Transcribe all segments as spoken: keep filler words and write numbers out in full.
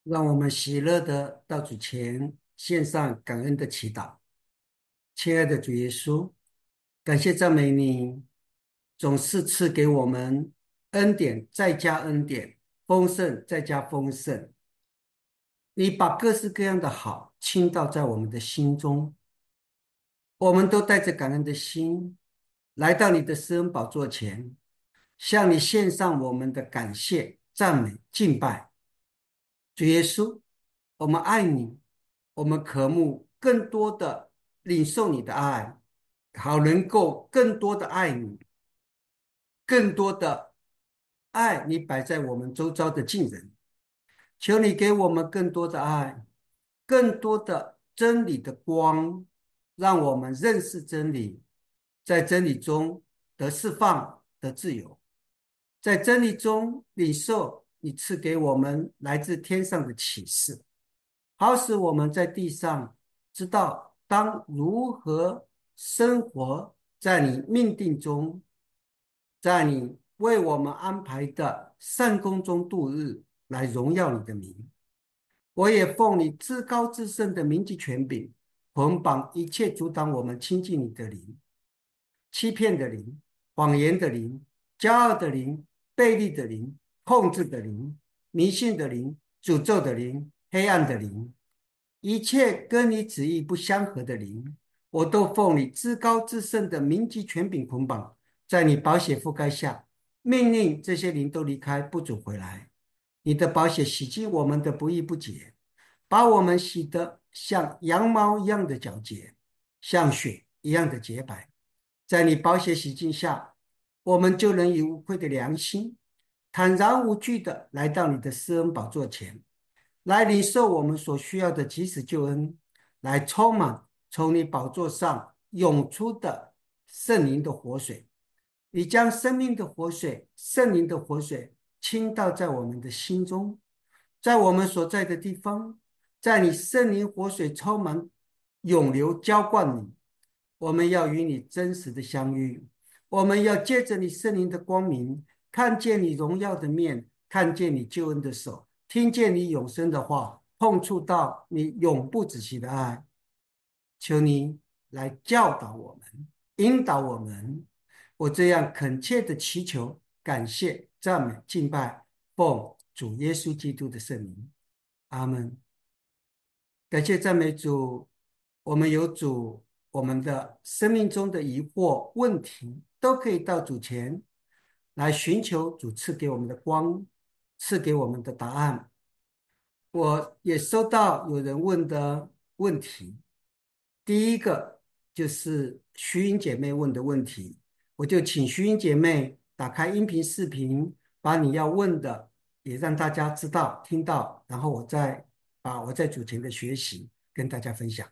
让我们喜乐的到主前献上感恩的祈祷。亲爱的主耶稣，感谢赞美你，总是赐给我们恩典，再加恩典，丰盛再加丰盛。你把各式各样的好倾倒在我们的心中，我们都带着感恩的心来到你的施恩宝座前，向你献上我们的感谢、赞美、敬拜。主耶稣，我们爱你，我们渴慕更多的领受你的爱，好能够更多的爱你，更多的爱你摆在我们周遭的近人。求你给我们更多的爱，更多的真理的光，让我们认识真理，在真理中得释放、得自由，在真理中领受你赐给我们来自天上的启示。好使我们在地上知道当如何生活在你命定中，在你为我们安排的善功中度日，来荣耀你的名。我也奉你至高至圣的名及权柄，捆绑一切阻挡我们亲近你的灵，欺骗的灵、谎言的灵、骄傲的灵、悖逆的灵、控制的灵、迷信的灵、诅咒的灵、黑暗的灵，一切跟你旨意不相合的灵，我都奉你至高至圣的名及权柄捆绑，在你宝血覆盖下，命令这些灵都离开，不准回来。你的宝血洗净我们的不义不洁，把我们洗得像羊毛一样的皎洁，像雪一样的洁白。在你宝血洗净下，我们就能以无愧的良心，坦然无惧的来到你的施恩宝座前，来领受我们所需要的及时救恩，来充满从你宝座上涌出的圣灵的活水。你将生命的活水、圣灵的活水倾倒在我们的心中，在我们所在的地方，在你圣灵活水充满涌流浇灌你，我们要与你真实的相遇，我们要借着你圣灵的光明，看见你荣耀的面，看见你救恩的手，听见你永生的话，碰触到你永不止息的爱。求你来教导我们，引导我们。我这样恳切的祈求、感谢、赞美、敬拜，奉主耶稣基督的圣名，阿门。感谢赞美主，我们有主，我们的生命中的疑惑、问题都可以到主前来寻求主赐给我们的光，赐给我们的答案。我也收到有人问的问题，第一个就是徐英姐妹问的问题，我就请徐英姐妹打开音频视频，把你要问的也让大家知道、听到，然后我再把我在主前的学习跟大家分享。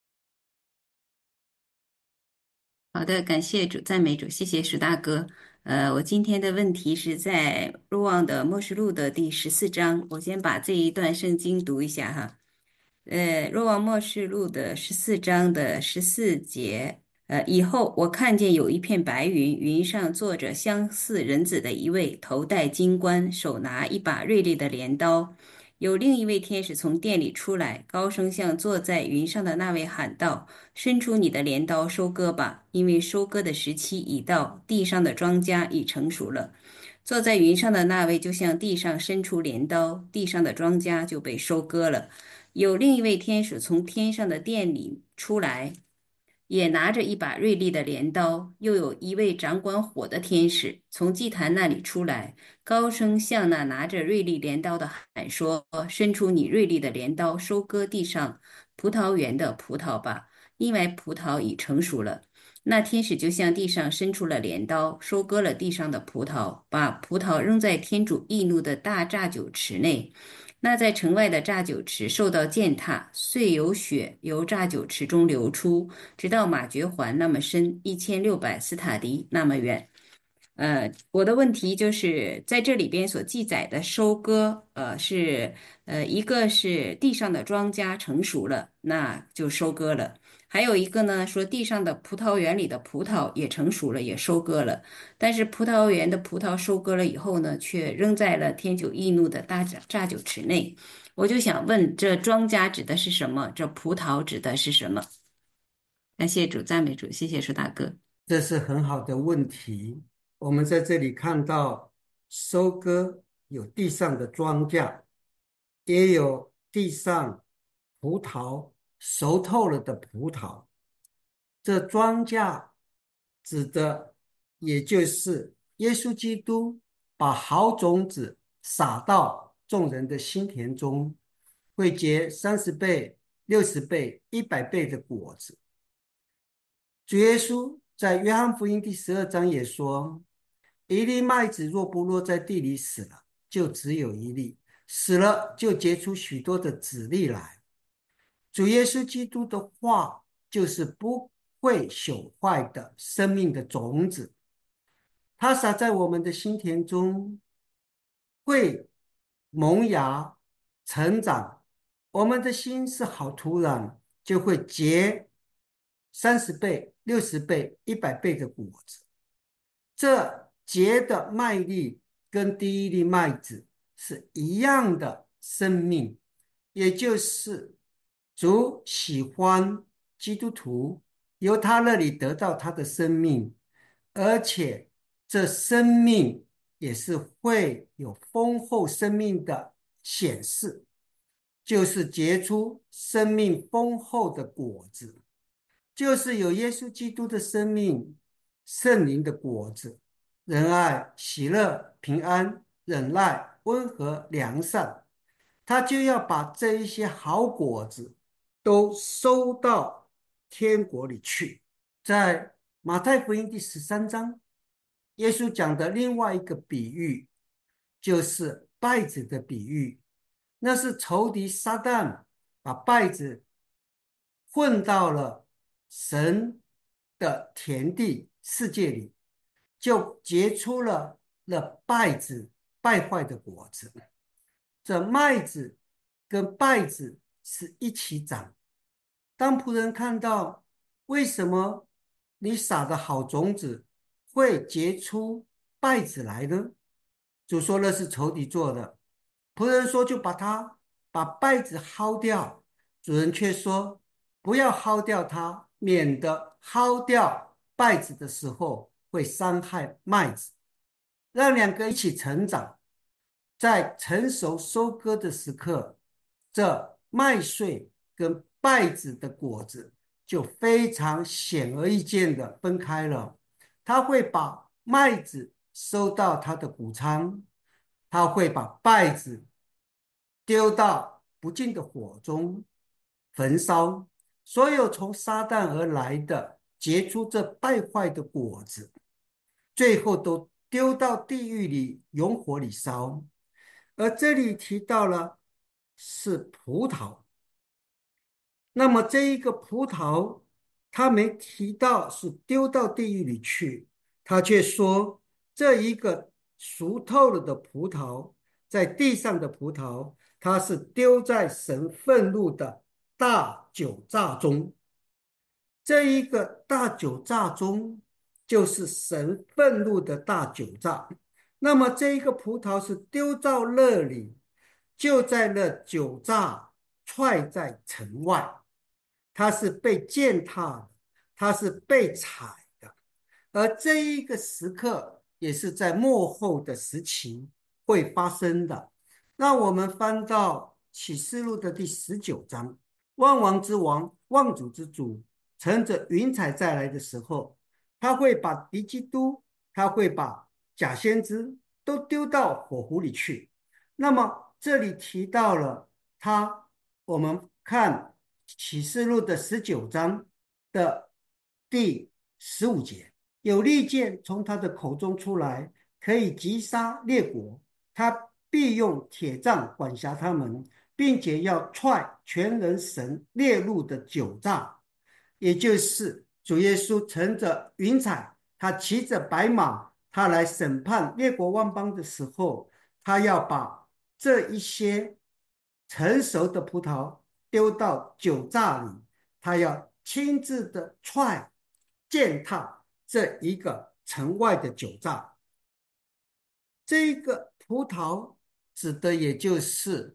好的，感谢主，赞美主，谢谢石大哥。呃，我今天的问题是在若望的默示录的第十四章，我先把这一段圣经读一下哈。呃，若望默示录的十四章的十四节，呃，以后我看见有一片白云，云上坐着相似人子的一位，头戴金冠，手拿一把锐利的镰刀。有另一位天使从殿里出来，高声向坐在云上的那位喊道：伸出你的镰刀收割吧，因为收割的时期已到，地上的庄稼已成熟了。坐在云上的那位就向地上伸出镰刀，地上的庄稼就被收割了。有另一位天使从天上的殿里出来，也拿着一把锐利的镰刀。又有一位掌管火的天使从祭坛那里出来，高声向那拿着锐利镰刀的喊说：伸出你锐利的镰刀，收割地上葡萄园的葡萄吧，因为葡萄已成熟了。那天使就向地上伸出了镰刀，收割了地上的葡萄，把葡萄扔在天主易怒的大榨酒池内。那在城外的榨酒池受到践踏，遂有血由榨酒池中流出，直到马爵环那么深，一千六百斯塔迪那么远。呃，我的问题就是在这里边所记载的收割，呃，是呃一个是地上的庄稼成熟了，那就收割了；还有一个呢，说地上的葡萄园里的葡萄也成熟了，也收割了。但是葡萄园的葡萄收割了以后呢，却扔在了天酒易怒的大榨榨酒池内。 我就想问，这庄稼指的是什么？这葡萄指的是什么？感谢主，赞美主，谢谢舒大哥。 这是很好的问题。我们在这里看到，收割有地上的庄稼，也有地上葡萄熟透了的葡萄。这庄稼指的，也就是耶稣基督把好种子撒到众人的心田中，会结三十倍、六十倍、一百倍的果子。主耶稣在约翰福音第十二章也说：一粒麦子若不落在地里死了，就只有一粒；死了，就结出许多的子粒来。主耶稣基督的话就是不会朽坏的生命的种子，它撒在我们的心田中，会萌芽、成长。我们的心是好土壤，就会结三十倍、六十倍、一百倍的果子。这结的麦粒跟第一粒麦子是一样的生命，也就是主喜欢基督徒由他那里得到他的生命，而且这生命也是会有丰厚生命的显示，就是结出生命丰厚的果子，就是有耶稣基督的生命、圣灵的果子，仁爱、喜乐、平安、忍耐、温和、良善。他就要把这一些好果子都收到天国里去。在马太福音第十三章，耶稣讲的另外一个比喻，就是稗子的比喻。那是仇敌撒旦把稗子混到了神的田地世界里，就结出了了稗子败坏的果子。这麦子跟稗子是一起长。当仆人看到为什么你撒的好种子会结出稗子来呢？主说那是仇敌做的。仆人说就把它把稗子薅掉，主人却说不要薅掉它，免得薅掉稗子的时候会伤害麦子。让两个一起成长，在成熟收割的时刻，这麦穗跟稗子的果子就非常显而易见的分开了。他会把麦子收到他的谷仓，他会把稗子丢到不尽的火中焚烧。所有从撒旦而来的结出这败坏的果子，最后都丢到地狱里永火里烧。而这里提到了是葡萄，那么这一个葡萄他没提到是丢到地狱里去，他却说这一个熟透了的葡萄，在地上的葡萄，它是丢在神愤怒的大酒榨中。这一个大酒榨中，就是神愤怒的大酒榨。那么这一个葡萄是丢到那里，就在那酒榨踹在城外，它是被践踏的，它是被踩的。而这一个时刻也是在末后的时期会发生的。那我们翻到启示录的第十九章，万王之王、万主之主乘着云彩再来的时候，他会把敌基督，他会把假先知都丢到火湖里去。那么这里提到了他，我们看启示录的十九章的第十五节，有利剑从他的口中出来，可以击杀列国，他必用铁杖管辖他们，并且要踹全能神列入的酒榨，也就是主耶稣乘着云彩，他骑着白马，他来审判列国万邦的时候，他要把这一些成熟的葡萄丢到酒榨里，他要亲自的踹践踏这一个城外的酒榨。这一个葡萄指的也就是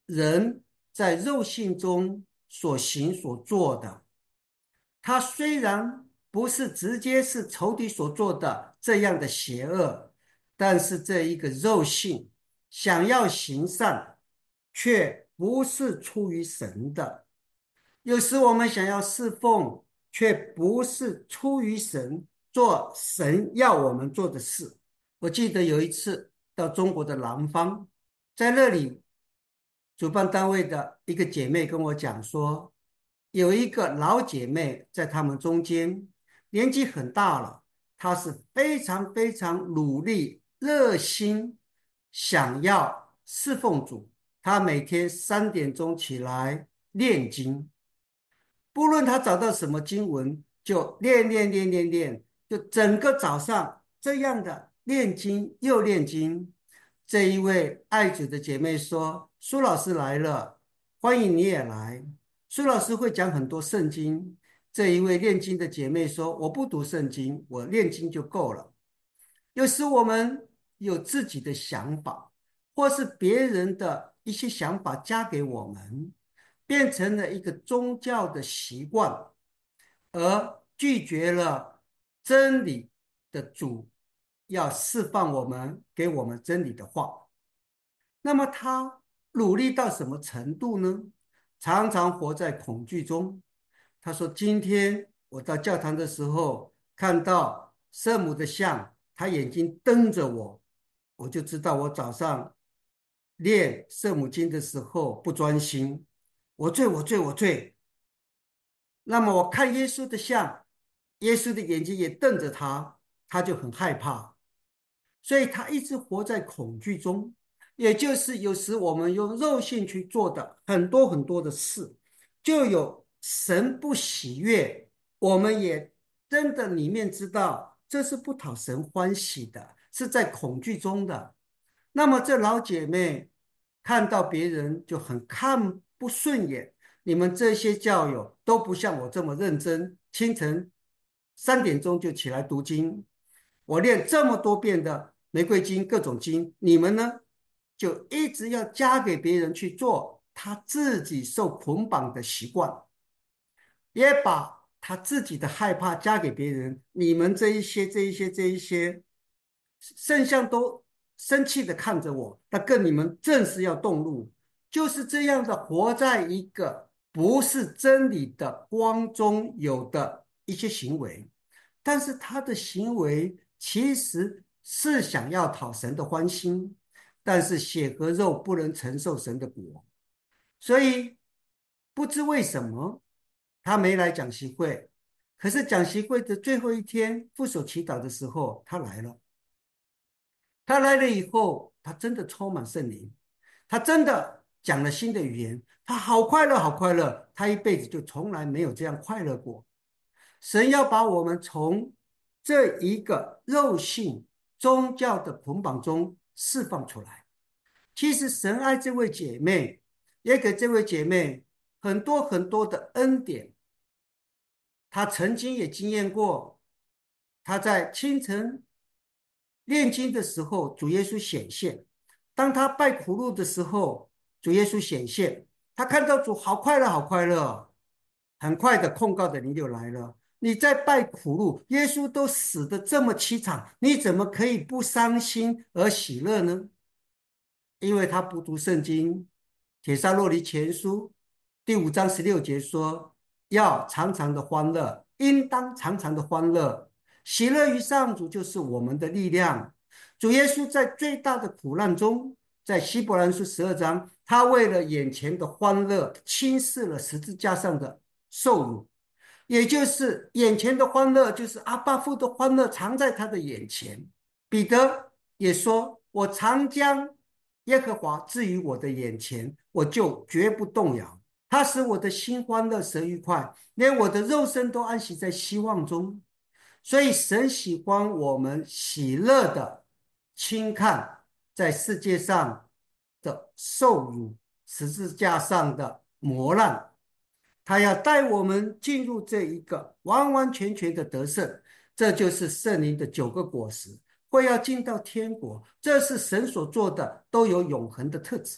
人在肉性中所行所做的，他虽然不是直接是仇敌所做的这样的邪恶，但是这一个肉性想要行善，却不是出于神的。有时我们想要侍奉，却不是出于神，做神要我们做的事。我记得有一次到中国的南方，在那里，主办单位的一个姐妹跟我讲说，有一个老姐妹在他们中间，年纪很大了，她是非常非常努力、热心，想要侍奉主。她每天三点钟起来念经。不论他找到什么经文，就练练练练练，就整个早上这样的念经又念经。这一位爱主的姐妹说：“苏老师来了，欢迎你也来。”苏老师会讲很多圣经。这一位念经的姐妹说：“我不读圣经，我念经就够了。”有时我们有自己的想法，或是别人的一些想法加给我们，变成了一个宗教的习惯，而拒绝了真理的主要释放我们，给我们真理的话。那么他努力到什么程度呢？常常活在恐惧中。他说：“今天我到教堂的时候，看到圣母的像，他眼睛瞪着我，我就知道我早上念圣母经的时候不专心，我罪我罪我罪。那么我看耶稣的像，耶稣的眼睛也瞪着他，他就很害怕。所以他一直活在恐惧中，也就是有时我们用肉性去做的很多很多的事，就有神不喜悦，我们也真的里面知道这是不讨神欢喜的，是在恐惧中的。那么这老姐妹看到别人就很看不顺眼，你们这些教友都不像我这么认真，清晨三点钟就起来读经，我练这么多遍的玫瑰经各种经，你们呢就一直要加给别人去做他自己受捆绑的习惯，也把他自己的害怕加给别人。你们这一些这一些这一些圣像都生气的看着我，那跟你们正是要动怒。就是这样的活在一个不是真理的光中有的一些行为，但是他的行为其实是想要讨神的欢心，但是血和肉不能承受神的果。所以不知为什么他没来讲习会，可是讲习会的最后一天副手祈祷的时候他来了。他来了以后，他真的充满圣灵，他真的讲了新的语言，他好快乐好快乐，他一辈子就从来没有这样快乐过。神要把我们从这一个肉性宗教的捆绑中释放出来。其实神爱这位姐妹，也给这位姐妹很多很多的恩典。她曾经也经验过，她在清晨念经的时候，主耶稣显现；当她拜苦路的时候，主耶稣显现。她看到主好快乐，好快乐。很快的控告的灵就来了。你在拜苦路，耶稣都死得这么凄惨，你怎么可以不伤心而喜乐呢？因为他不读圣经。帖撒罗尼前书第五章十六节说，要常常的欢乐，应当常常的欢乐，喜乐于上主就是我们的力量。主耶稣在最大的苦难中，在希伯来书十二章，他为了眼前的欢乐，轻视了十字架上的受辱，也就是眼前的欢乐，就是阿爸父的欢乐藏在他的眼前。彼得也说，我常将耶和华置于我的眼前，我就绝不动摇。他使我的心欢乐，神愉快，连我的肉身都安息在希望中。所以神喜欢我们喜乐的轻看在世界上的受辱，十字架上的磨难，他要带我们进入这一个完完全全的得胜。这就是圣灵的九个果实，会要进到天国，这是神所做的，都有永恒的特质。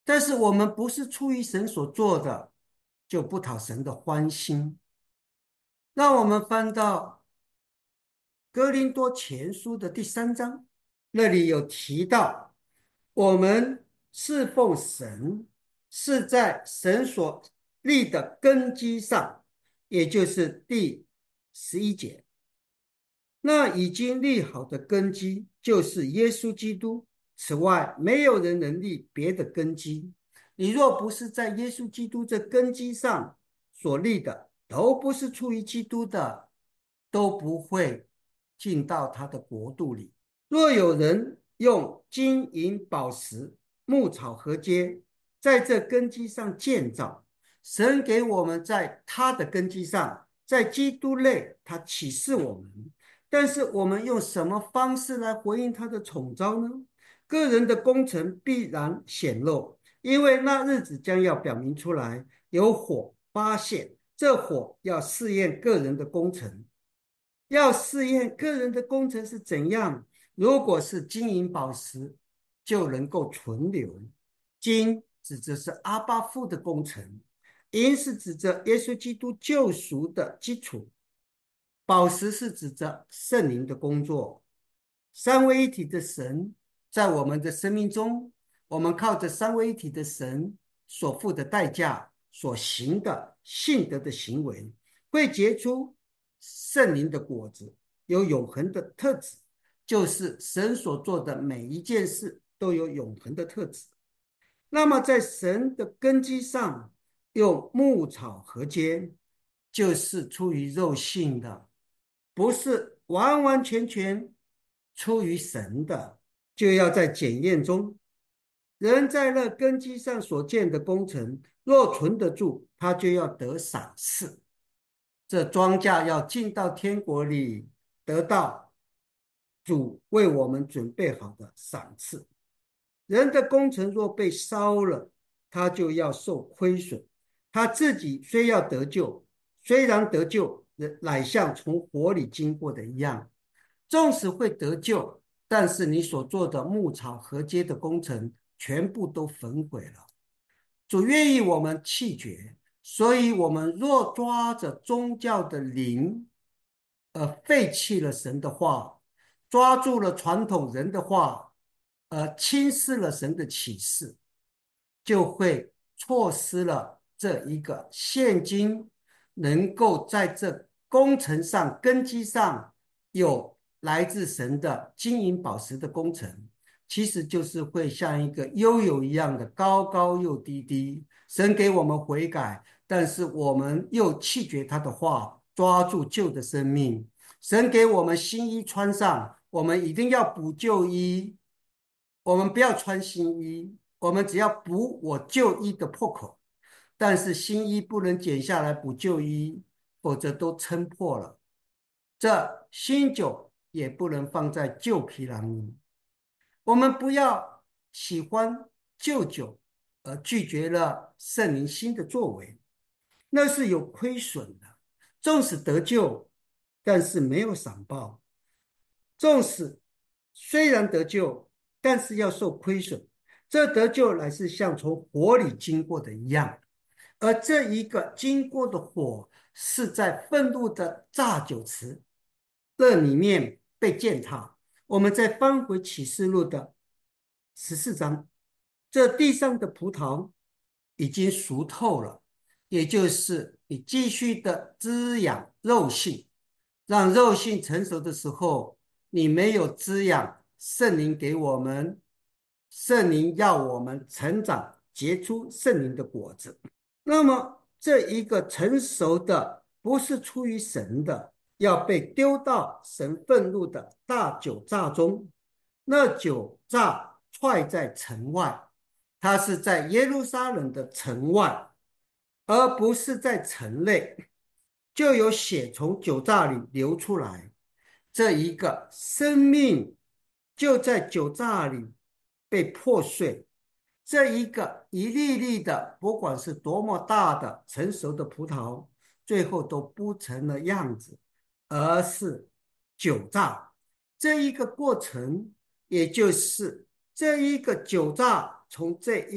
但是我们不是出于神所做的，就不讨神的欢心。让我们翻到哥林多前书的第三章，那里有提到，我们侍奉神是在神所立的根基上，也就是第十一节。那已经立好的根基就是耶稣基督，此外没有人能立别的根基。你若不是在耶稣基督这根基上所立的，都不是出于基督的，都不会进到他的国度里。若有人用金银宝石、木草和秸在这根基上建造，神给我们在他的根基上，在基督内，他启示我们。但是我们用什么方式来回应他的宠召呢？个人的工程必然显露，因为那日子将要表明出来，有火发现，这火要试验个人的工程。要试验个人的工程是怎样。如果是金银宝石，就能够存留。金指的是阿爸父的工程，银是指着耶稣基督救赎的基础，宝石是指着圣灵的工作。三位一体的神在我们的生命中，我们靠着三位一体的神所付的代价，所行的信德的行为，会结出圣灵的果子，有永恒的特质，就是神所做的每一件事都有永恒的特质。那么在神的根基上用牧草和秸，就是出于肉性的，不是完完全全出于神的，就要在检验中。人在那根基上所建的工程，若存得住，他就要得赏赐。这庄稼要进到天国里，得到主为我们准备好的赏赐。人的工程若被烧了，他就要受亏损。他自己虽要得救，虽然得救，乃像从火里经过的一样。纵使会得救，但是你所做的牧草和秸的工程全部都焚毁了。主愿意我们弃绝，所以我们若抓着宗教的灵，而废弃了神的话，抓住了传统人的话，而轻视了神的启示，就会错失了这一个现今能够在这工程上根基上有来自神的金银宝石的工程，其实就是会像一个悠悠一样的高高又低低。神给我们悔改，但是我们又弃绝他的话，抓住旧的生命。神给我们新衣穿上，我们一定要补旧衣，我们不要穿新衣，我们只要补我旧衣的破口。但是新衣不能剪下来补旧衣，否则都撑破了。这新酒也不能放在旧皮囊里。我们不要喜欢旧酒，而拒绝了圣灵新的作为，那是有亏损的。纵使得救，但是没有赏报；纵使虽然得救，但是要受亏损。这得救乃是像从火里经过的一样，而这一个经过的火是在愤怒的榨酒池这里面被践踏。我们再翻回启示录的十四章，这地上的葡萄已经熟透了，也就是你继续的滋养肉性，让肉性成熟的时候，你没有滋养圣灵给我们，圣灵要我们成长，结出圣灵的果子。那么这一个成熟的不是出于神的，要被丢到神愤怒的大酒榨中。那酒榨踹在城外，它是在耶路撒冷的城外，而不是在城内，就有血从酒榨里流出来。这一个生命就在酒榨里被破碎。这一个一粒粒的，不管是多么大的成熟的葡萄，最后都不成了样子，而是酒榨。这一个过程，也就是这一个酒榨从这一个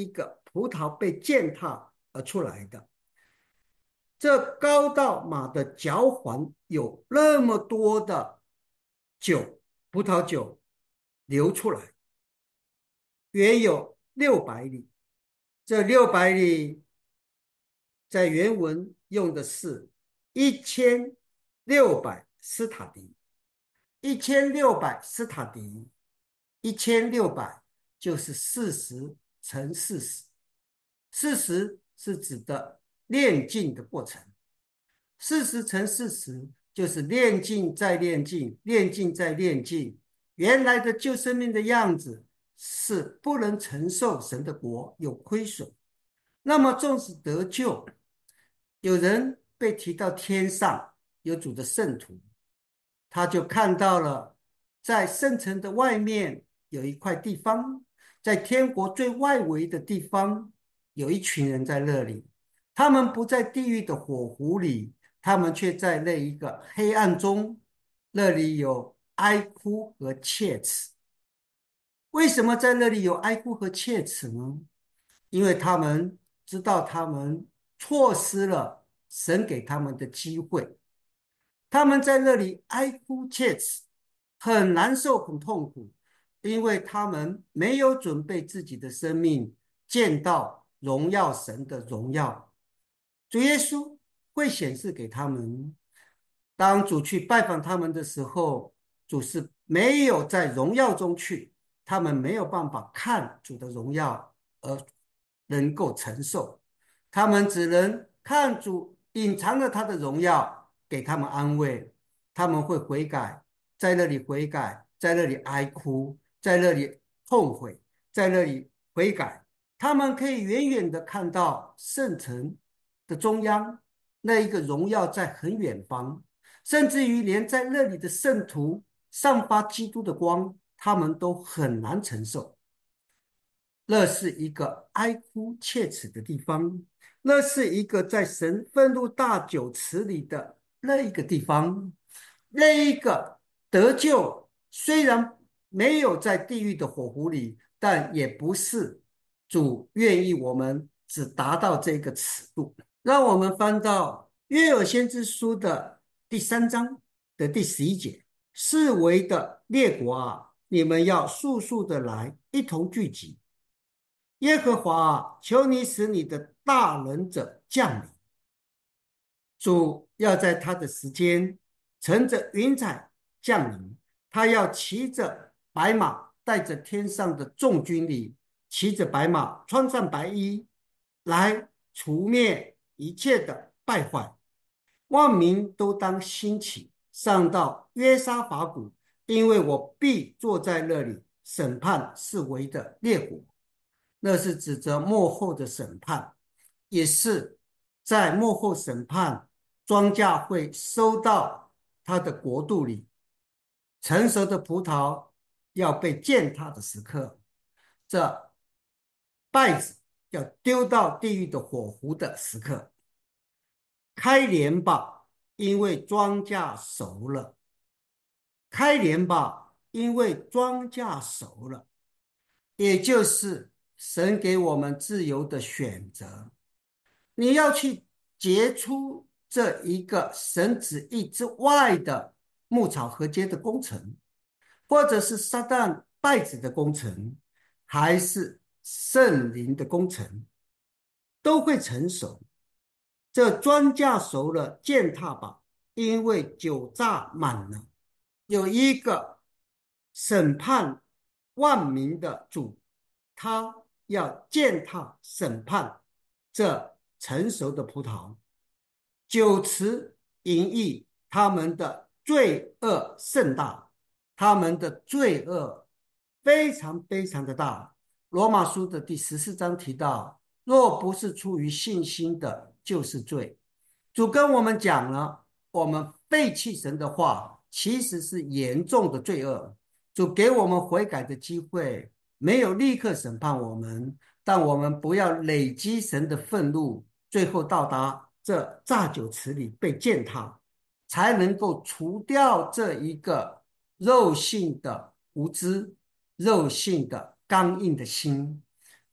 葡萄被践踏而出来的。这高到马的脚环有那么多的酒，葡萄酒流出来，约有六百里。这六百里在原文用的是一千六百斯塔迪，一千六百斯塔迪，一千六百就是四十乘四十，四十是指的炼净的过程，四十乘四十就是炼净再炼净，炼净再炼净。原来的旧生命的样子是不能承受神的国，有亏损。那么纵使得救，有人被提到天上，有主的圣徒，他就看到了在圣城的外面有一块地方，在天国最外围的地方有一群人在那里，他们不在地狱的火湖里，他们却在那一个黑暗中，那里有哀哭和切齿。为什么在那里有哀哭和切齿呢？因为他们知道他们错失了神给他们的机会，他们在那里哀哭切齿，很难受很痛苦，因为他们没有准备自己的生命见到荣耀神的荣耀。主耶稣会显示给他们，当主去拜访他们的时候，主是没有在荣耀中去，他们没有办法看主的荣耀而能够承受，他们只能看主隐藏了他的荣耀，给他们安慰，他们会悔改，在那里悔改，在那里哀哭，在那里痛悔，在那里悔改。他们可以远远的看到圣城的中央，那一个荣耀在很远方，甚至于连在那里的圣徒散发基督的光，他们都很难承受。那是一个哀哭切齿的地方，那是一个在神愤怒大酒池里的那一个地方，那一个得救虽然没有在地狱的火湖里，但也不是主愿意我们只达到这个尺度。让我们翻到约珥先知书的第三章的第十一节：四围的列国啊，你们要速速的来，一同聚集。耶和华啊，求你使你的大能者降临。主要在他的时间乘着云彩降临，他要骑着白马，带着天上的众军里，骑着白马，穿上白衣，来除灭一切的败坏。万民都当兴起，上到约沙法谷，因为我必坐在那里审判四围的列国。那是指着末后的审判，也是在末后审判，庄稼会收到他的国度里，成熟的葡萄要被践踏的时刻，这稗子要丢到地狱的火湖的时刻。开镰吧，因为庄稼熟了；开镰吧，因为庄稼熟了。也就是神给我们自由的选择，你要去结出这一个神旨意之外的牧草合接的工程，或者是撒旦稗子的工程，还是圣灵的工程，都会成熟。这庄稼熟了，践踏吧，因为酒榨满了。有一个审判万民的主，他要践踏审判这成熟的葡萄。酒池淫逸，他们的罪恶甚大，他们的罪恶非常非常的大。罗马书的第十四章提到，若不是出于信心的，就是罪。主跟我们讲了，我们背弃神的话，其实是严重的罪恶。主给我们悔改的机会，没有立刻审判我们，但我们不要累积神的愤怒，最后到达这榨酒池里被践踏，才能够除掉这一个肉性的无知、肉性的刚硬的心。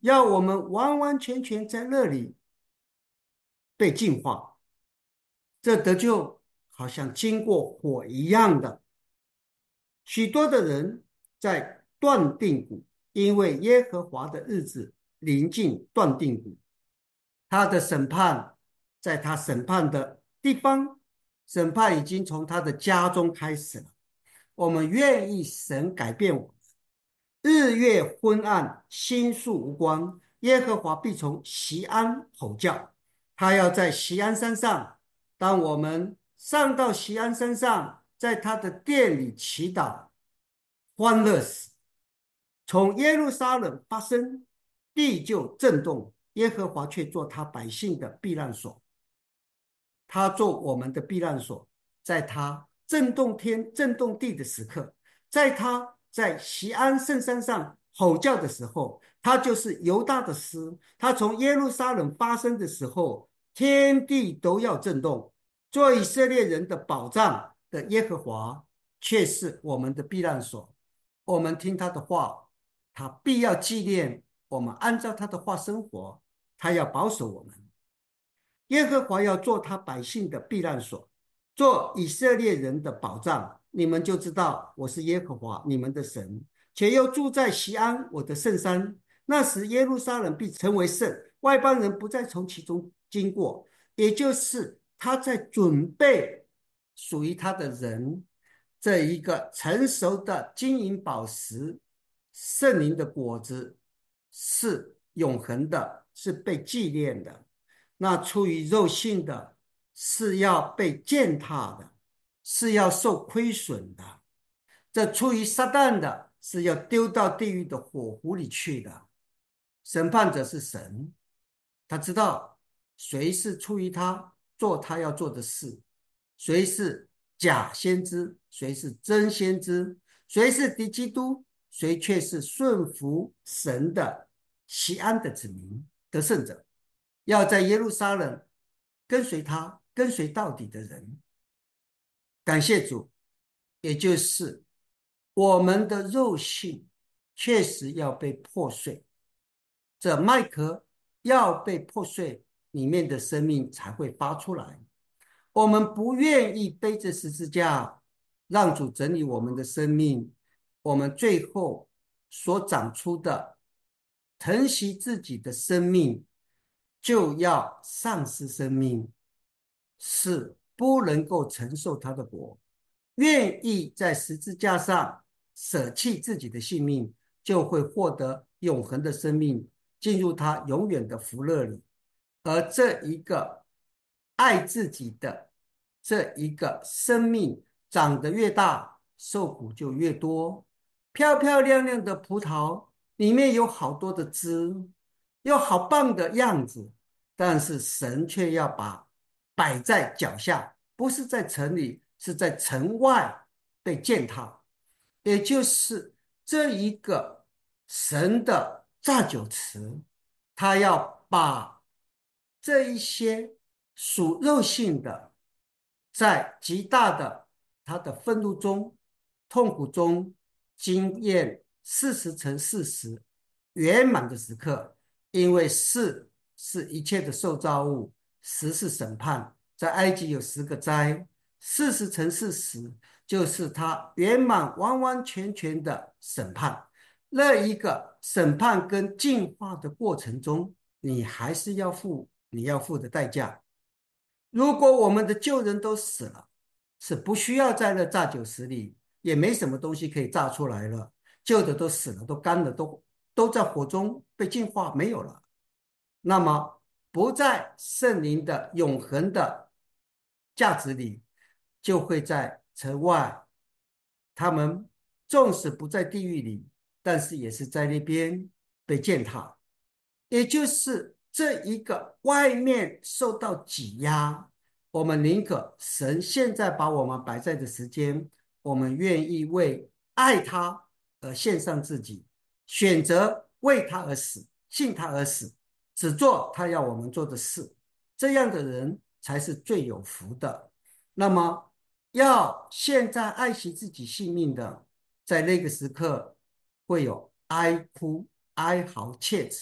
要我们完完全全在那里被净化。这得救好像经过火一样的。许多的人在断定谷，因为耶和华的日子临近断定谷，他的审判在他审判的地方，审判已经从他的家中开始了。我们愿意神改变我们，日月昏暗，星宿无光，耶和华必从锡安吼叫。他要在锡安山上，当我们上到锡安山上，在他的殿里祈祷欢乐时，从耶路撒冷发声，地就震动，耶和华却做他百姓的避难所。他做我们的避难所，在他震动天震动地的时刻，在他在锡安圣山上吼叫的时候，他就是犹大的诗。他从耶路撒冷发声的时候，天地都要震动。做以色列人的保障的耶和华却是我们的避难所。我们听他的话，他必要纪念我们按照他的话生活，他要保守我们。耶和华要做他百姓的避难所，做以色列人的保障。你们就知道我是耶和华你们的神，且又住在锡安我的圣山。那时耶路撒冷必成为圣，外邦人不再从其中经过。也就是他在准备属于他的人，这一个成熟的金银宝石，圣灵的果子是永恒的，是被纪念的。那出于肉性的是要被践踏的，是要受亏损的。这出于撒旦的是要丢到地狱的火湖里去的。审判者是神，他知道谁是出于他做他要做的事，谁是假先知，谁是真先知，谁是敌基督，谁却是顺服神的锡安的子民得胜者。要在耶路撒冷跟随他跟随到底的人。感谢主，也就是我们的肉性确实要被破碎，这麦壳要被破碎，里面的生命才会发出来。我们不愿意背着十字架让主整理我们的生命，我们最后所长出的疼惜自己的生命就要丧失生命，是不能够承受他的国。愿意在十字架上舍弃自己的性命，就会获得永恒的生命，进入他永远的福乐里。而这一个爱自己的这一个生命长得越大，受苦就越多。漂漂亮亮的葡萄里面有好多的汁，有好棒的样子，但是神却要把摆在脚下，不是在城里，是在城外被践踏。也就是这一个神的榨酒池，他要把这一些属肉性的，在极大的他的愤怒中、痛苦中经验四十乘四十圆满的时刻。因为四是一切的受造物，十是审判。在埃及有十个灾，四十乘四十就是他圆满完完全全的审判。那一个审判跟进化的过程中，你还是要付你要付的代价。如果我们的旧人都死了，是不需要在那榨酒石里，也没什么东西可以榨出来了，旧的都死了，都干了，都都在火中被净化，没有了。那么不在圣灵的永恒的价值里，就会在城外。他们纵使不在地狱里，但是也是在那边被践踏。也就是这一个外面受到挤压，我们宁可神现在把我们摆在的时间，我们愿意为爱他而献上自己，选择为他而死，信他而死，只做他要我们做的事。这样的人才是最有福的。那么要现在爱惜自己性命的，在那个时刻会有哀哭哀嚎切齿。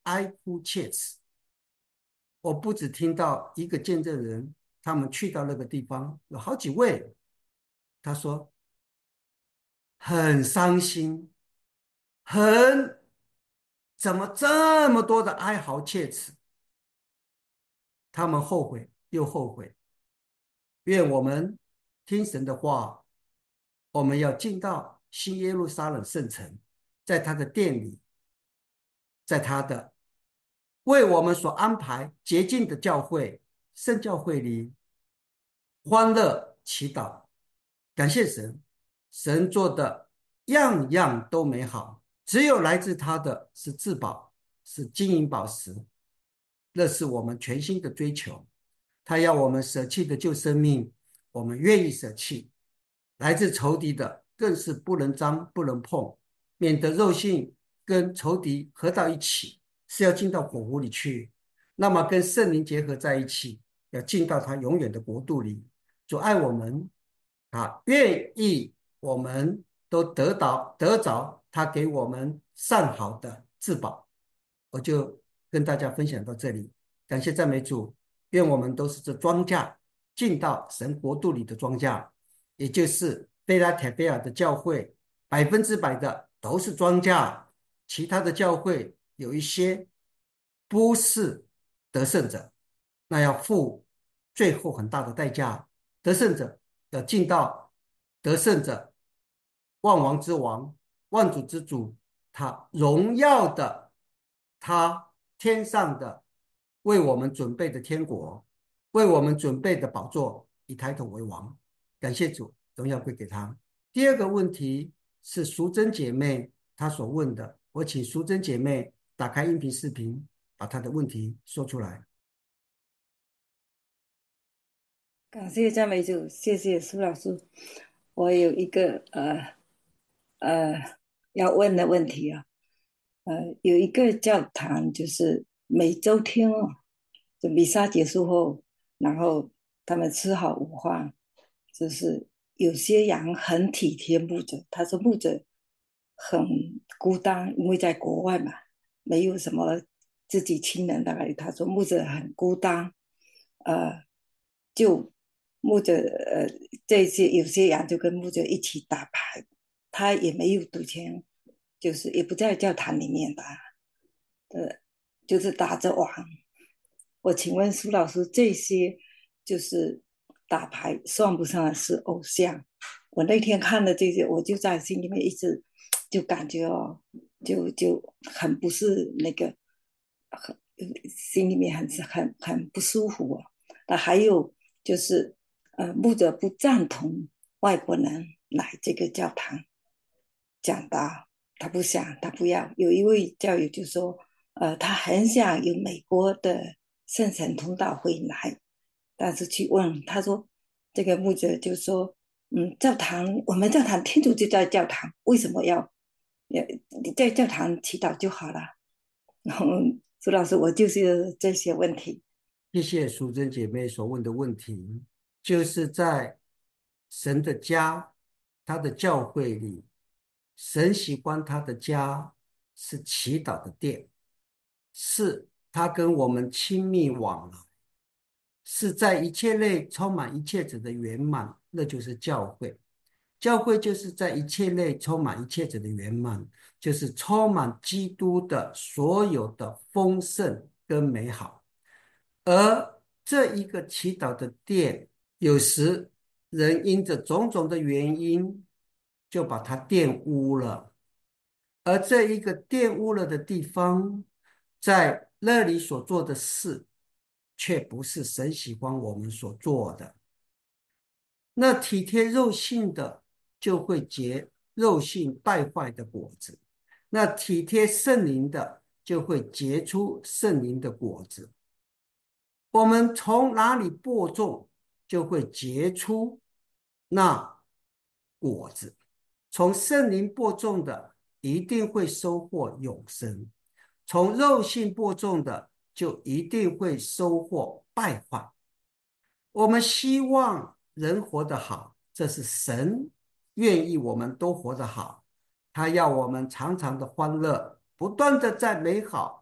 哀哭切齿。我不只听到一个见证人，他们去到那个地方，有好几位，他说很伤心，很，怎么这么多的哀嚎切齿？他们后悔又后悔。愿我们听神的话，我们要进到新耶路撒冷圣城，在他的殿里，在他的为我们所安排洁净的教会、圣教会里欢乐祈祷，感谢神，神做的样样都美好，只有来自他的是至宝，是金银宝石，那是我们全心的追求。他要我们舍弃的旧生命，我们愿意舍弃；来自仇敌的，更是不能脏不能碰，免得肉性跟仇敌合到一起，是要进到火湖里去。那么跟圣灵结合在一起，要进到他永远的国度里。主爱我们啊，愿意我们都得到得着他给我们上好的至宝。我就跟大家分享到这里，感谢赞美主。愿我们都是这庄稼进到神国度里的庄稼，也就是贝拉铁贝尔的教会，百分之百的都是庄稼。其他的教会有一些不是得胜者，那要付最后很大的代价。得胜者要进到得胜者万王之王、万主之主，他荣耀的，他天上的为我们准备的天国，为我们准备的宝座，以抬头为王。感谢主，荣耀归给他。第二个问题是淑珍姐妹她所问的，我请淑珍姐妹打开音频视频，把她的问题说出来。 感谢赞美主，谢谢苏老师。我有一个呃呃要问的问题啊，呃，有一个教堂，就是每周天哦，就弥撒结束后，然后他们吃好午饭，就是有些人很体贴牧者，他说牧者很孤单，因为在国外嘛，没有什么自己亲人在那里，他说牧者很孤单，呃，就牧者呃这些有些人就跟牧者一起打牌，他也没有赌钱，就是也不在教堂里面打，呃，就是打着玩。我请问苏老师，这些就是打牌算不算是偶像？我那天看了这些，我就在心里面一直就感觉哦，就就很不是那个，很心里面很很很不舒服哦。那还有就是，呃，牧者不赞同外国人来这个教堂讲道，他不想，他不要。有一位教友就说，呃，他很想有美国的圣神通道会来，但是去问他说，这个牧者就说，嗯，教堂我们教堂天主就在教堂，为什么要要你在教堂祈祷就好了？然后苏老师，我就是这些问题。 谢谢淑珍姐妹所问的问题，就是在神的家，他的教会里，神喜欢他的家是祈祷的殿，是他跟我们亲密往来，是在一切内充满一切者的圆满，那就是教会。教会就是在一切内充满一切者的圆满，就是充满基督的所有的丰盛跟美好。而这一个祈祷的殿，有时人因着种种的原因，就把它玷污了。而这一个玷污了的地方，在那里所做的事，却不是神喜欢我们所做的。那体贴肉性的，就会结肉性败坏的果子；那体贴圣灵的，就会结出圣灵的果子。我们从哪里播种，就会结出那果子。从圣灵播种的，一定会收获永生；从肉性播种的，就一定会收获败坏。我们希望人活得好，这是神愿意我们都活得好。他要我们常常的欢乐，不断的在美好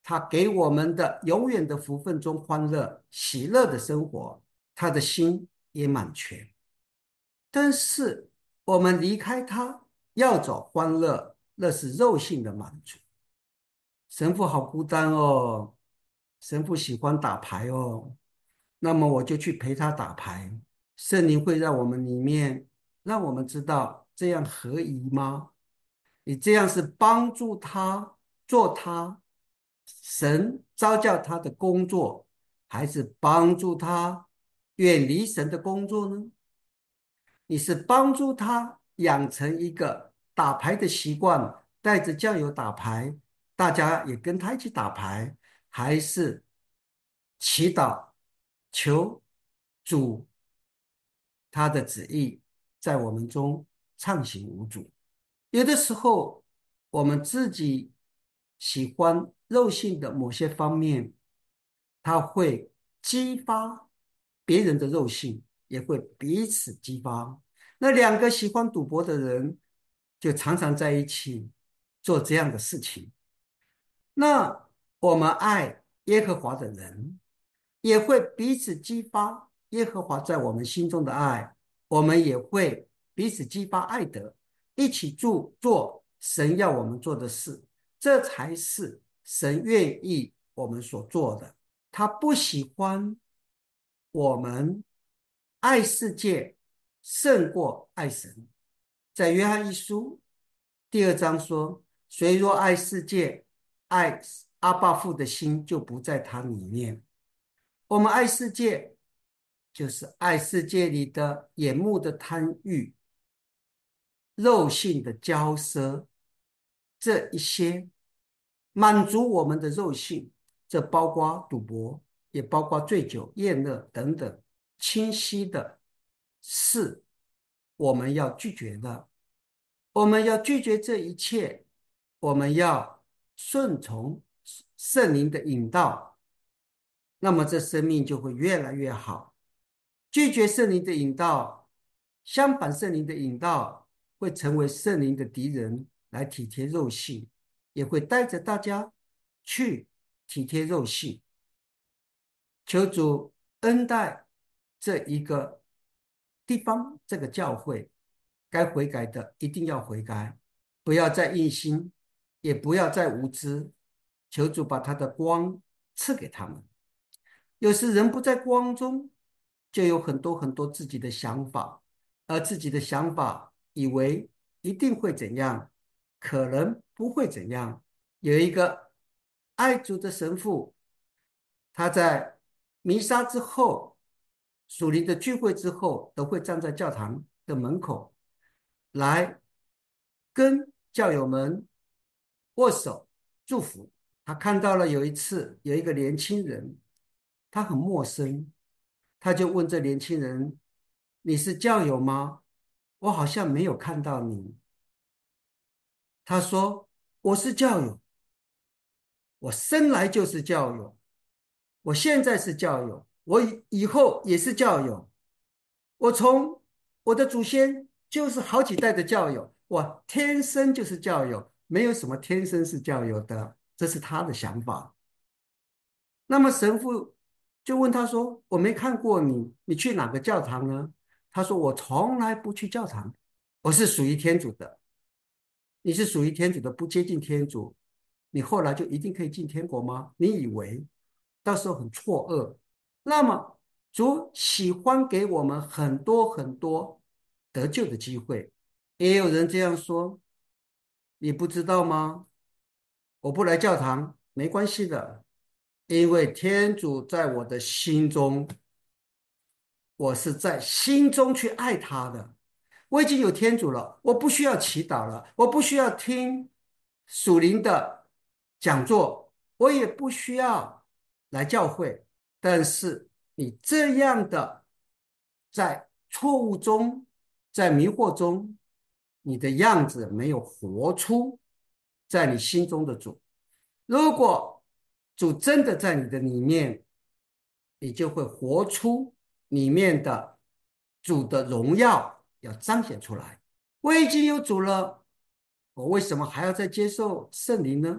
他给我们的永远的福分中欢乐、喜乐的生活，他的心也满全。但是我们离开他，要找欢乐，那是肉性的满足。神父好孤单哦，神父喜欢打牌哦，那么我就去陪他打牌。圣灵会让我们里面，让我们知道这样合宜吗？你这样是帮助他做他神召叫他的工作，还是帮助他远离神的工作呢？你是帮助他养成一个打牌的习惯，带着酱油打牌，大家也跟他一起打牌，还是祈祷求主他的旨意在我们中畅行无阻？有的时候，我们自己喜欢肉性的某些方面，它会激发别人的肉性，也会彼此激发。那两个喜欢赌博的人，就常常在一起做这样的事情。那我们爱耶和华的人，也会彼此激发耶和华在我们心中的爱，我们也会彼此激发爱德，一起做做神要我们做的事，这才是神愿意我们所做的。他不喜欢我们爱世界胜过爱神。在约翰一书第二章说：谁若爱世界，爱阿爸父的心就不在他里面。我们爱世界，就是爱世界里的眼目的贪欲、肉性的骄奢，这一些满足我们的肉性，这包括赌博，也包括醉酒、宴乐等等，清晰的是我们要拒绝的。我们要拒绝这一切，我们要顺从圣灵的引导，那么这生命就会越来越好。拒绝圣灵的引导，相反圣灵的引导会成为圣灵的敌人，来体贴肉性，也会带着大家去体贴肉性。求主恩待这一个地方，这个教会，该悔改的一定要悔改，不要再硬心，也不要再无知。求主把他的光赐给他们。有时人不在光中，就有很多很多自己的想法，而自己的想法以为一定会怎样，可能不会怎样。有一个爱主的神父，他在弥撒之后，属灵的聚会之后，都会站在教堂的门口来跟教友们握手祝福。他看到了有一次有一个年轻人，他很陌生，他就问这年轻人：你是教友吗？我好像没有看到你。他说：我是教友，我生来就是教友，我现在是教友，我以以后也是教友。我从我的祖先就是好几代的教友，我天生就是教友，没有什么天生是教友的，这是他的想法。那么神父就问他说：我没看过你，你去哪个教堂呢？他说：我从来不去教堂，我是属于天主的。你是属于天主的，不接近天主，你后来就一定可以进天国吗？你以为到时候很错愕。那么主喜欢给我们很多很多得救的机会。也有人这样说：你不知道吗？我不来教堂没关系的，因为天主在我的心中，我是在心中去爱他的。我已经有天主了，我不需要祈祷了，我不需要听属灵的讲座，我也不需要来教会。但是你这样的在错误中，在迷惑中，你的样子没有活出在你心中的主。如果主真的在你的里面，你就会活出里面的主的荣耀，要彰显出来。我已经有主了，我为什么还要再接受圣灵呢？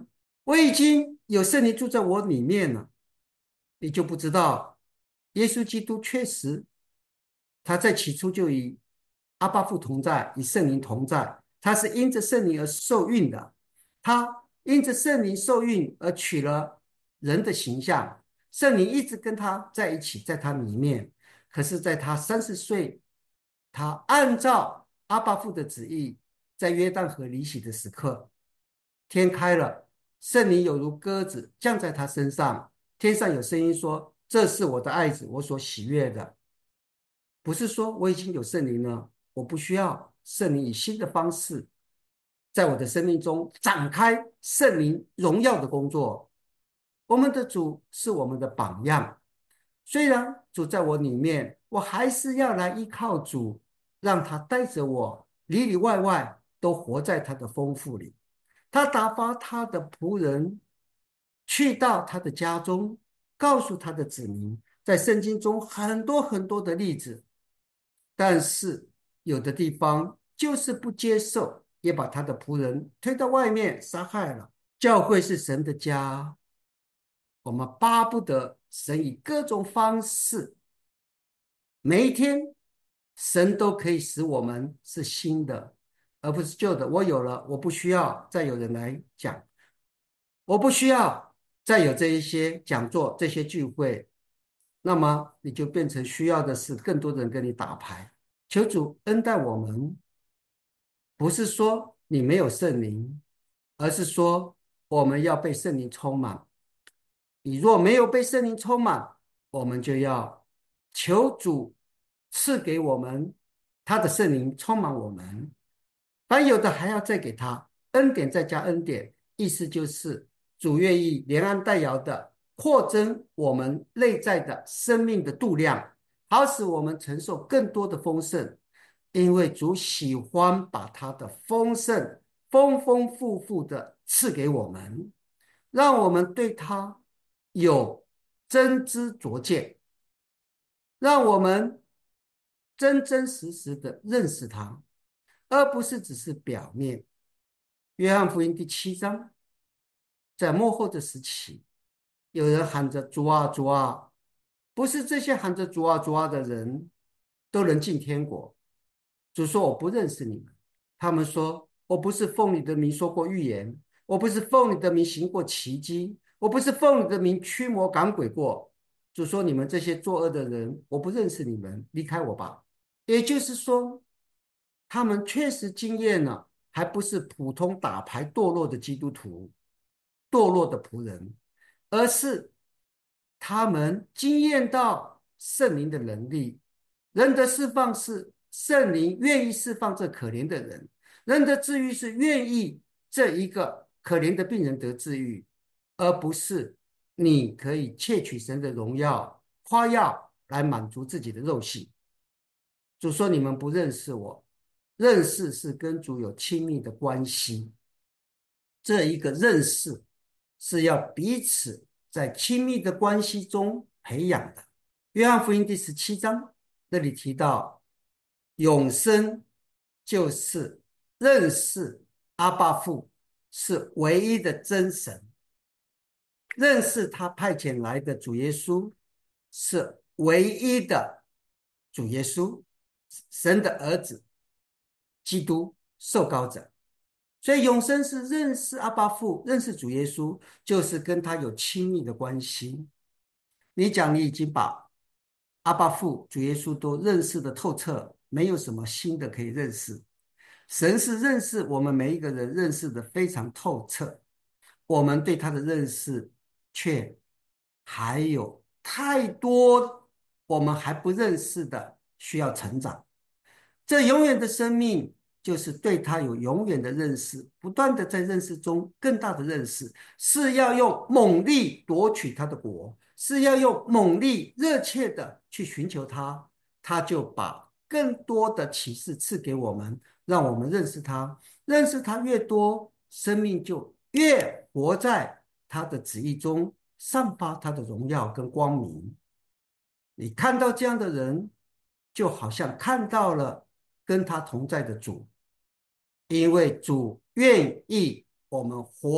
我已经有圣灵住在我里面了。你就不知道，耶稣基督确实，他在起初就与阿爸父同在，与圣灵同在。他是因着圣灵而受孕的，他因着圣灵受孕而取了人的形象。圣灵一直跟他在一起，在他里面。可是，在他三十岁，他按照阿爸父的旨意，在约旦河离洗的时刻，天开了，圣灵有如鸽子降在他身上。天上有声音说：“这是我的爱子，我所喜悦的。”不是说我已经有圣灵了，我不需要圣灵以新的方式在我的生命中展开圣灵荣耀的工作。我们的主是我们的榜样，虽然主在我里面，我还是要来依靠主，让他带着我里里外外都活在他的丰富里。他打发他的仆人去到他的家中，告诉他的子民，在圣经中很多很多的例子，但是有的地方就是不接受，也把他的仆人推到外面杀害了。教会是神的家，我们巴不得神以各种方式，每一天神都可以使我们是新的，而不是旧的。我有了，我不需要再有人来讲，我不需要再有这一些讲座、这些聚会，那么你就变成需要的是更多的人跟你打牌。求主恩待我们，不是说你没有圣灵，而是说我们要被圣灵充满。你若没有被圣灵充满，我们就要求主赐给我们他的圣灵充满我们。凡有的还要再给他恩典，再加恩典。意思就是主愿意连按带摇的扩增我们内在的生命的度量，好使我们承受更多的丰盛。因为主喜欢把他的丰盛丰丰富富的赐给我们，让我们对他有真知灼见，让我们真真实实的认识他，而不是只是表面。约翰福音第七章，在末后的时期，有人喊着主啊主啊，不是这些喊着主啊主啊的人都能进天国。主说我不认识你们。他们说我不是奉你的名说过预言，我不是奉你的名行过奇迹，我不是奉你的名驱魔赶鬼过。主说你们这些作恶的人，我不认识你们，离开我吧。也就是说，他们确实经验了，还不是普通打牌堕落的基督徒，堕落的仆人，而是他们经验到圣灵的能力。人的释放是圣灵愿意释放这可怜的人，人的治愈是愿意这一个可怜的病人得治愈，而不是你可以窃取神的荣耀，夸耀来满足自己的肉性。主说你们不认识我，认识是跟主有亲密的关系，这一个认识是要彼此在亲密的关系中培养的。约翰福音第十七章那里提到，永生就是认识阿爸父是唯一的真神，认识他派遣来的主耶稣是唯一的主耶稣，神的儿子，基督受膏者。所以永生是认识阿爸父，认识主耶稣，就是跟他有亲密的关系。你讲你已经把阿爸父、主耶稣都认识的透彻，没有什么新的可以认识。神是认识我们每一个人认识的非常透彻，我们对他的认识却还有太多我们还不认识的需要成长。这永远的生命就是对他有永远的认识，不断的在认识中更大的认识，是要用猛力夺取他的国，是要用猛力热切的去寻求他，他就把更多的启示赐给我们，让我们认识他。认识他越多，生命就越活在他的旨意中，散发他的荣耀跟光明。你看到这样的人，就好像看到了跟他同在的主，因为主愿意我们活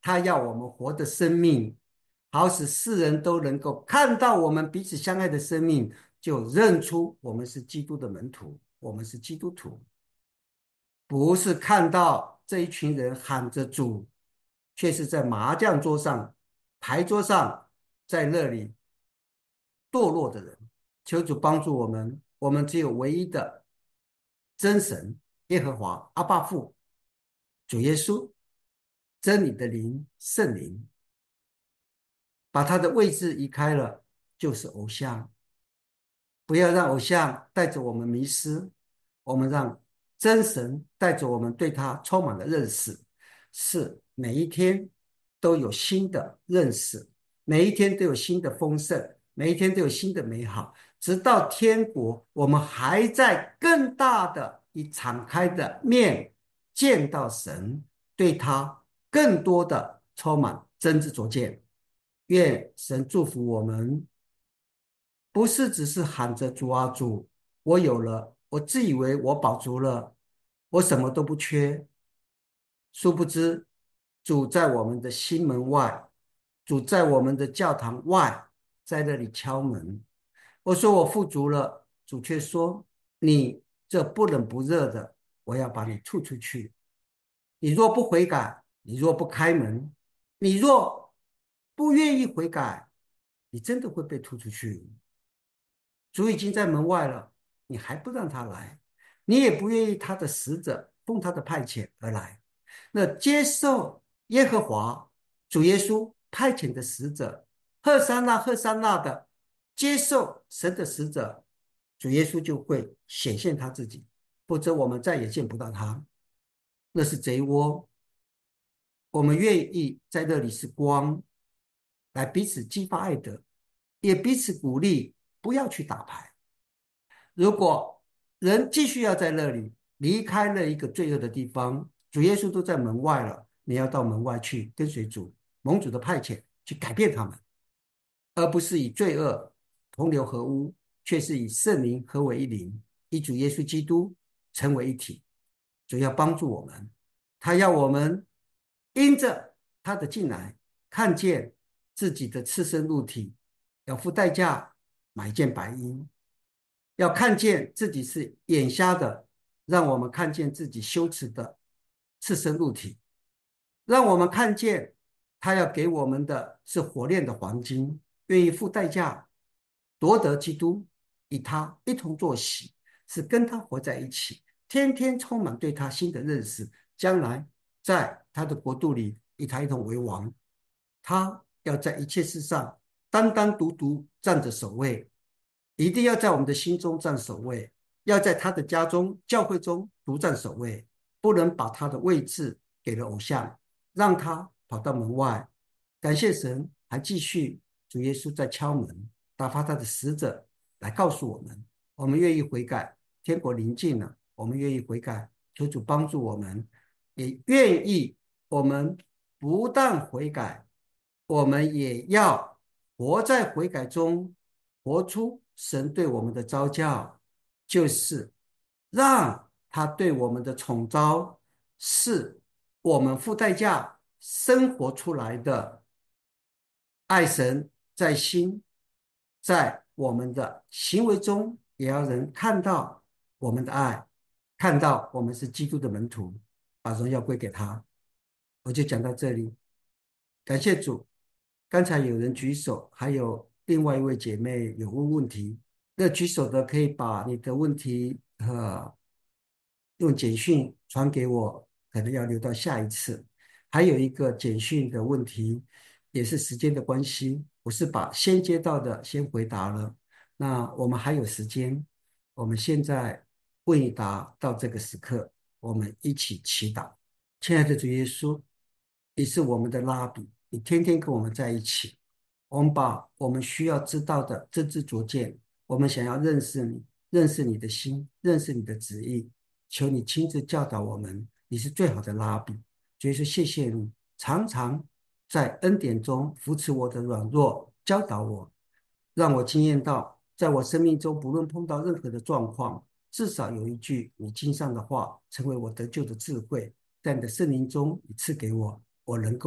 他要我们活的生命，好使世人都能够看到我们彼此相爱的生命，就认出我们是基督的门徒，我们是基督徒。不是看到这一群人喊着主，却是在麻将桌上、牌桌上，在那里堕落的人。求主帮助我们，我们只有唯一的真神耶和华阿爸父主耶稣，真理的灵圣灵，把他的位置移开了，就是偶像。不要让偶像带着我们迷失，我们让真神带着我们对他充满了认识，是每一天都有新的认识，每一天都有新的丰盛，每一天都有新的美好，直到天国，我们还在更大的以敞开的面见到神，对他更多的充满真知灼见。愿神祝福我们，不是只是喊着主啊主，我有了，我自以为我饱足了，我什么都不缺。殊不知，主在我们的心门外，主在我们的教堂外，在那里敲门。我说我富足了，主却说你这不冷不热的，我要把你吐出去。你若不悔改，你若不开门，你若不愿意悔改，你真的会被吐出去。主已经在门外了，你还不让他来，你也不愿意他的使者奉他的派遣而来。那接受耶和华主耶稣派遣的使者，赫山那赫山那的接受神的使者，主耶稣就会显现他自己，否则我们再也见不到他。那是贼窝。我们愿意在那里是光，来彼此激发爱德，也彼此鼓励，不要去打牌。如果人继续要在那里离开了一个罪恶的地方，主耶稣都在门外了，你要到门外去跟随主，蒙主的派遣去改变他们，而不是以罪恶同流合污，却是以圣灵合为一灵，以主耶稣基督成为一体。主要帮助我们，他要我们因着他的进来，看见自己的赤身露体，要付代价买一件白衣，要看见自己是眼瞎的，让我们看见自己羞耻的赤身露体，让我们看见他要给我们的是火炼的黄金，愿意付代价夺得基督，与他一同作喜，是跟他活在一起，天天充满对他新的认识，将来在他的国度里与他一同为王。他要在一切事上单单独独站着首位，一定要在我们的心中站首位，要在他的家中教会中独占首位，不能把他的位置给了偶像，让他跑到门外。感谢神，还继续主耶稣在敲门，打发他的使者来告诉我们，我们愿意悔改，天国临近了，我们愿意悔改，求主帮助我们，也愿意我们不但悔改，我们也要活在悔改中，活出神对我们的召叫，就是让他对我们的宠召是我们付代价生活出来的爱神，在心，在我们的行为中也要人看到我们的爱，看到我们是基督的门徒，把荣耀归给他。我就讲到这里，感谢主。刚才有人举手，还有另外一位姐妹有问问题，那举手的可以把你的问题呃用简讯传给我，可能要留到下一次。还有一个简讯的问题，也是时间的关系，我是把先接到的先回答了。那我们还有时间，我们现在问一答到这个时刻，我们一起祈祷。亲爱的主耶稣，你是我们的拉比，你天天跟我们在一起，我们把我们需要知道的真知灼见，我们想要认识你，认识你的心，认识你的旨意，求你亲自教导我们，你是最好的拉比。所以说谢谢你常常在恩典中扶持我的软弱，教导我，让我经验到在我生命中不论碰到任何的状况，至少有一句你经上的话成为我得救的智慧，在你的圣灵中你赐给我，我能够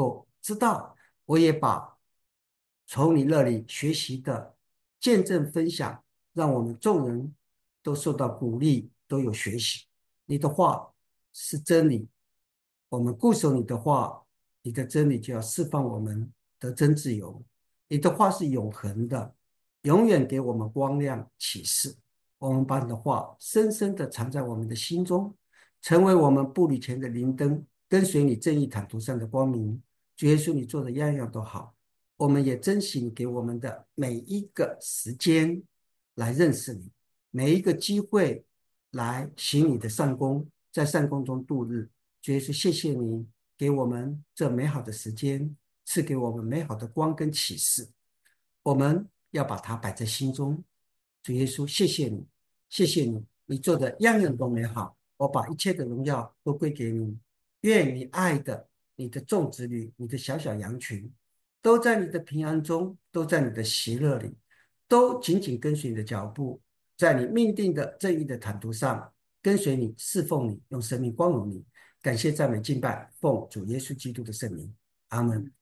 知道，我也把从你那里学习的见证分享，让我们众人都受到鼓励，都有学习。你的话是真理，我们固守你的话，你的真理就要释放我们得真自由。你的话是永恒的，永远给我们光亮启示。我们把你的话深深地藏在我们的心中，成为我们步履前的灵灯，跟随你正义坦途上的光明。主耶稣，你做的样样都好，我们也珍惜你给我们的每一个时间来认识你，每一个机会来行你的善功，在善功中度日。主耶稣，谢谢你给我们这美好的时间，赐给我们美好的光跟启示，我们要把它摆在心中。主耶稣，谢谢你，谢谢你，你做的样样都美好，我把一切的荣耀都归给你。愿你爱的你的众子女，你的小小羊群，都在你的平安中，都在你的喜乐里，都紧紧跟随你的脚步，在你命定的正义的坦途上，跟随你，侍奉你，用生命光荣你。感谢赞美敬拜，奉主耶稣基督的圣名，阿门。